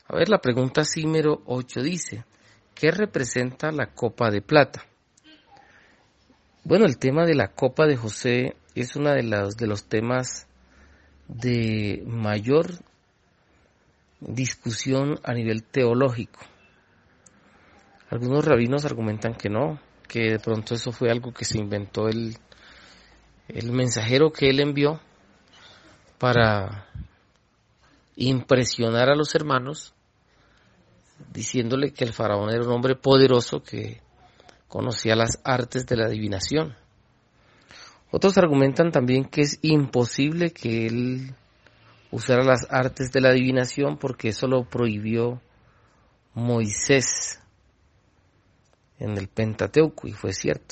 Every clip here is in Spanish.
A ver, la pregunta Símero 8 dice, ¿qué representa la copa de plata? Bueno, el tema de la copa de José es uno de los temas de mayor discusión a nivel teológico. Algunos rabinos argumentan que no, que de pronto eso fue algo que se inventó el mensajero que él envió para impresionar a los hermanos, diciéndole que el faraón era un hombre poderoso que conocía las artes de la adivinación. Otros argumentan también que es imposible que él usara las artes de la adivinación porque eso lo prohibió Moisés en el Pentateuco, y fue cierto.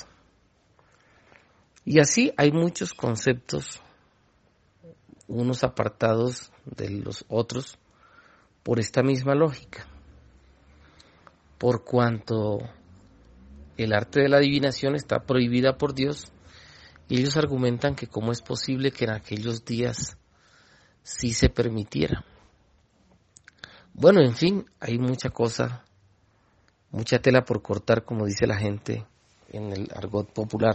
Y así hay muchos conceptos, unos apartados de los otros, por esta misma lógica. Por cuanto el arte de la adivinación está prohibida por Dios, y ellos argumentan que cómo es posible que en aquellos días sí se permitiera. Bueno, en fin, hay mucha cosa, mucha tela por cortar, como dice la gente en el argot popular.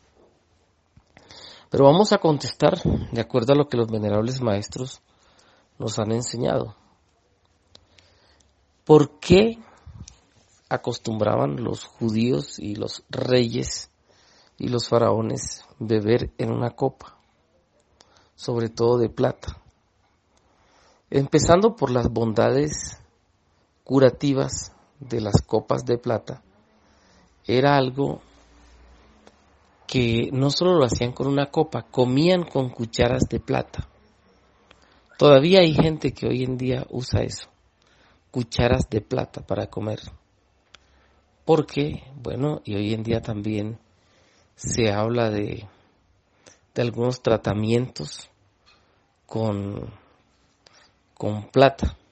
Pero vamos a contestar de acuerdo a lo que los venerables maestros nos han enseñado. ¿Por qué acostumbraban los judíos y los reyes y los faraones beber en una copa, sobre todo de plata? Empezando por las bondades curativas de las copas de plata, era algo que no solo lo hacían con una copa, comían con cucharas de plata. Todavía hay gente que hoy en día usa eso, cucharas de plata para comer. Porque, bueno, y hoy en día también se habla de algunos tratamientos con plata.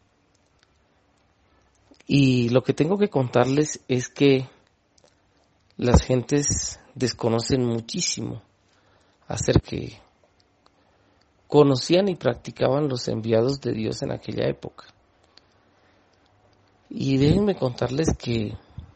Y lo que tengo que contarles es que las gentes desconocen muchísimo acerca que conocían y practicaban los enviados de Dios en aquella época. Y déjenme contarles que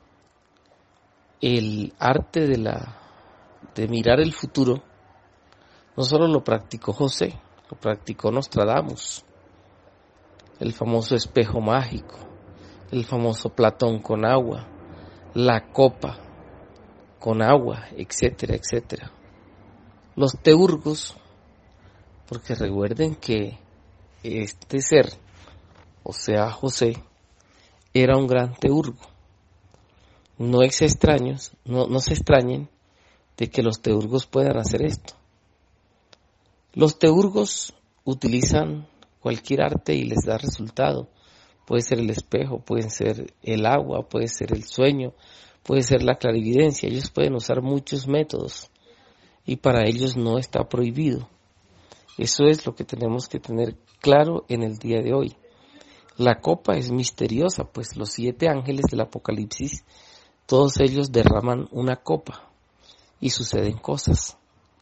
el arte de mirar el futuro no solo lo practicó José, lo practicó Nostradamus, el famoso espejo mágico, el famoso Platón con agua, la copa con agua, etcétera, etcétera. Los teurgos, porque recuerden que este ser, o sea José, era un gran teurgo. No se extrañen de que los teurgos puedan hacer esto. Los teurgos utilizan cualquier arte y les da resultado. Puede ser el espejo, puede ser el agua, puede ser el sueño, puede ser la clarividencia. Ellos pueden usar muchos métodos y para ellos no está prohibido. Eso es lo que tenemos que tener claro en el día de hoy. La copa es misteriosa, pues los 7 ángeles del Apocalipsis, todos ellos derraman una copa y suceden cosas.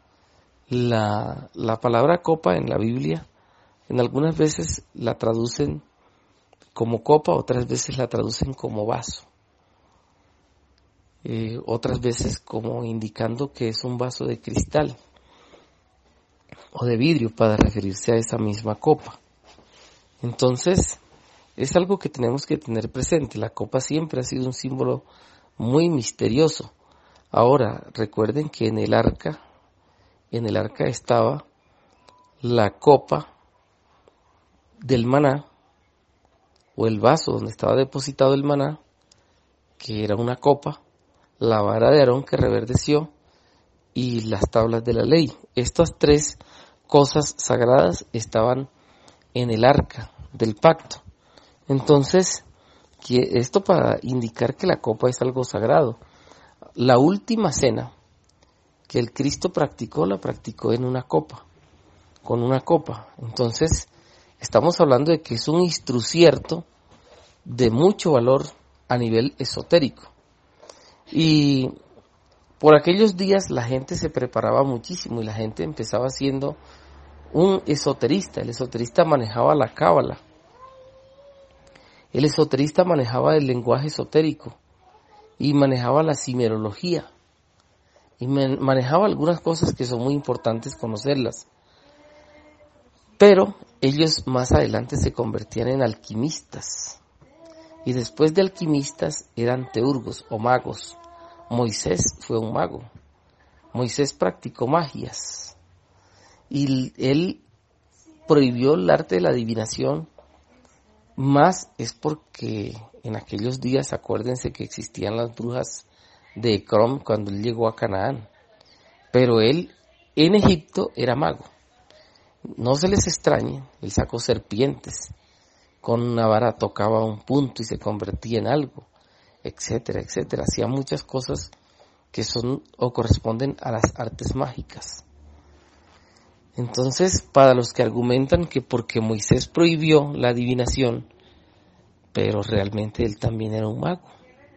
La palabra copa en la Biblia, en algunas veces la traducen como copa, otras veces la traducen como vaso. Otras veces como indicando que es un vaso de cristal o de vidrio para referirse a esa misma copa. Entonces, es algo que tenemos que tener presente. La copa siempre ha sido un símbolo muy misterioso. Ahora, recuerden que en el arca estaba la copa del maná, o el vaso donde estaba depositado el maná, que era una copa, la vara de Aarón que reverdeció y las tablas de la ley. Estas 3 cosas sagradas estaban en el arca del pacto. Entonces, esto para indicar que la copa es algo sagrado. La última cena que el Cristo practicó, la practicó en una copa, con una copa. Entonces, estamos hablando de que es un instrucierto de mucho valor a nivel esotérico. Y por aquellos días la gente se preparaba muchísimo y la gente empezaba siendo un esoterista. El esoterista manejaba la cábala. El esoterista manejaba el lenguaje esotérico y manejaba la cimerología y manejaba algunas cosas que son muy importantes conocerlas. Pero ellos más adelante se convertían en alquimistas y después de alquimistas eran teurgos o magos. Moisés fue un mago. Moisés practicó magias y él prohibió el arte de la adivinación, más es porque en aquellos días, acuérdense que existían las brujas de Ecrón cuando él llegó a Canaán, pero él en Egipto era mago. No se les extrañe, él sacó serpientes, con una vara tocaba un punto y se convertía en algo, etcétera, etcétera. Hacía muchas cosas que son o corresponden a las artes mágicas. Entonces, para los que argumentan que porque Moisés prohibió la adivinación, pero realmente él también era un mago.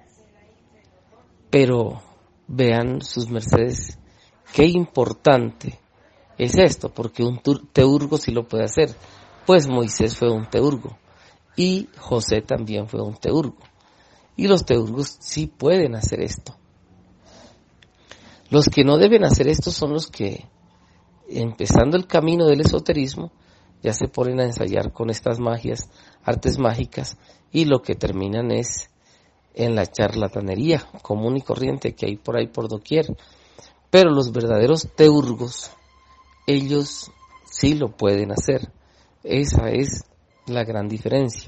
Pero vean sus mercedes, qué importante es esto, porque un teurgo sí lo puede hacer, pues Moisés fue un teurgo y José también fue un teurgo, y los teurgos sí pueden hacer esto. Los que no deben hacer esto son los que, empezando el camino del esoterismo, ya se ponen a ensayar con estas magias, artes mágicas, y lo que terminan es en la charlatanería común y corriente que hay por ahí por doquier. Pero los verdaderos teurgos, ellos sí lo pueden hacer. Esa es la gran diferencia.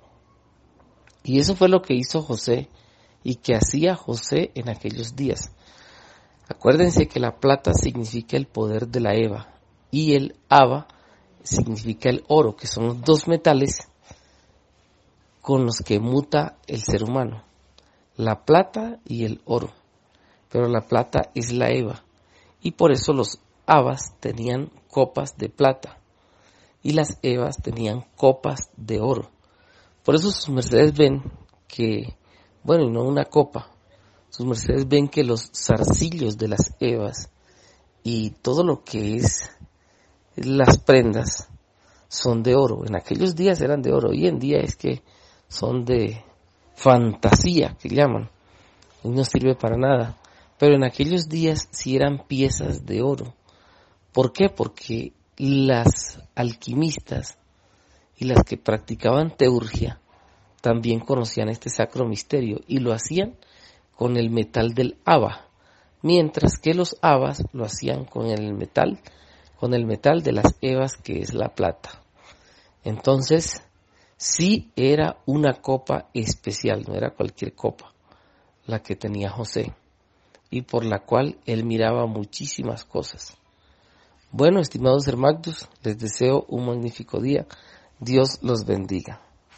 Y eso fue lo que hizo José y que hacía José en aquellos días. Acuérdense que la plata significa el poder de la Eva y el Aba significa el oro, que son los dos metales con los que muta el ser humano. La plata y el oro. Pero la plata es la Eva y por eso los Abas tenían copas de plata y las Evas tenían copas de oro. Por eso sus mercedes ven que, bueno, y no una copa, sus mercedes ven que los zarcillos de las Evas y todo lo que es las prendas son de oro. En aquellos días eran de oro, hoy en día es que son de fantasía, que llaman, y no sirve para nada. Pero en aquellos días sí eran piezas de oro. ¿Por qué? Porque las alquimistas y las que practicaban teurgia también conocían este sacro misterio y lo hacían con el metal del Aba, mientras que los Abas lo hacían con el metal de las Evas, que es la plata. Entonces, sí era una copa especial, no era cualquier copa la que tenía José, y por la cual él miraba muchísimas cosas. Bueno, estimados hermanos, les deseo un magnífico día. Dios los bendiga.